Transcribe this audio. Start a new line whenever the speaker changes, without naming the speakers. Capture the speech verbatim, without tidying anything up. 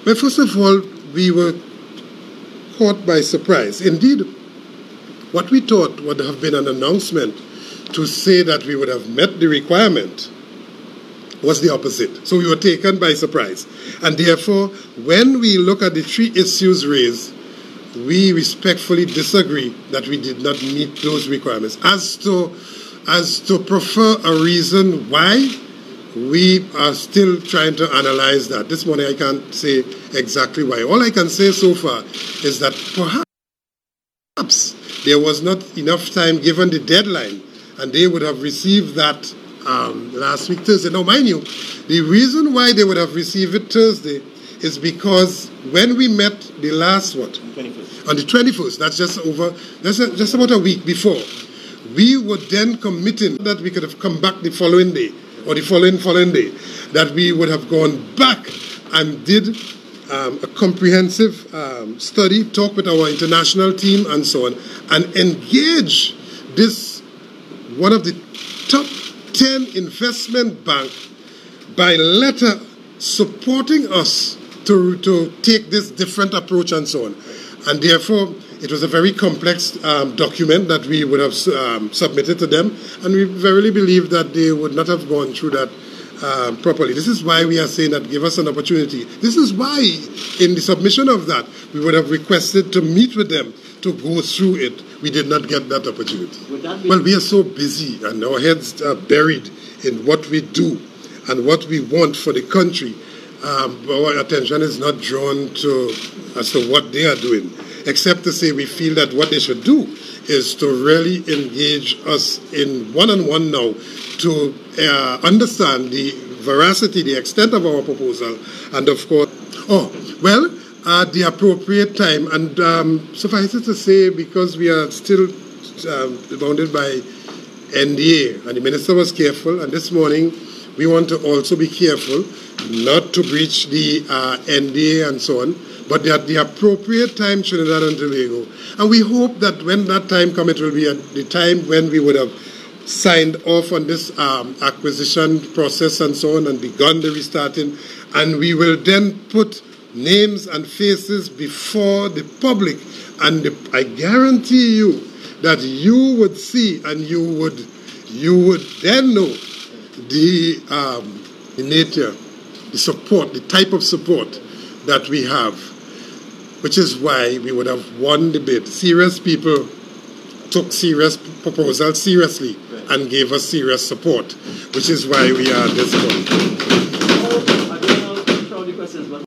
Well, first of all, we were caught by surprise. Indeed, what we thought would have been an announcement to say that we would have met the requirement was the opposite. So we were taken by surprise. And therefore, when we look at the three issues raised, we respectfully disagree that we did not meet those requirements. As to, as to prefer a reason why, we are still trying to analyze that. This morning I can't say exactly why. All I can say so far is that perhaps there was not enough time given the deadline, and they would have received that um, last week Thursday. Now, mind you, the reason why they would have received it Thursday is because when we met the last, what?
twenty-first.
On the twenty-first, that's just over, that's a, just about a week before, we were then committing that we could have come back the following day, or the following following day, that we would have gone back and did um, a comprehensive um, study, talk with our international team and so on, and engage this, one of the top ten investment bank by letter supporting us to, to take this different approach and so on. And therefore, it was a very complex um, document that we would have um, submitted to them, and we verily believe that they would not have gone through that um, properly. This is why we are saying that give us an opportunity. This is why in the submission of that, we would have requested to meet with them to go through it. We did not get that opportunity.
That
well, we are so busy and our heads are buried in what we do and what we want for the country. Um, our attention is not drawn to as to what they are doing, except to say we feel that what they should do is to really engage us in one-on-one now to uh, understand the veracity, the extent of our proposal, and of course, oh, well, at the appropriate time, and um, suffice it to say, because we are still um, bounded by N D A, and the minister was careful, and this morning we want to also be careful not to breach the uh, N D A and so on, but at the appropriate time, Trinidad and Tobago. And we hope that when that time comes, it will be at the time when we would have signed off on this um, acquisition process and so on and begun the restarting, and we will then put names and faces before the public, and the, I guarantee you that you would see and you would you would then know the, um, the nature, the support, the type of support that we have, which is why we would have won the bid. Serious people took serious proposals seriously and gave us serious support, which is why we are at this point.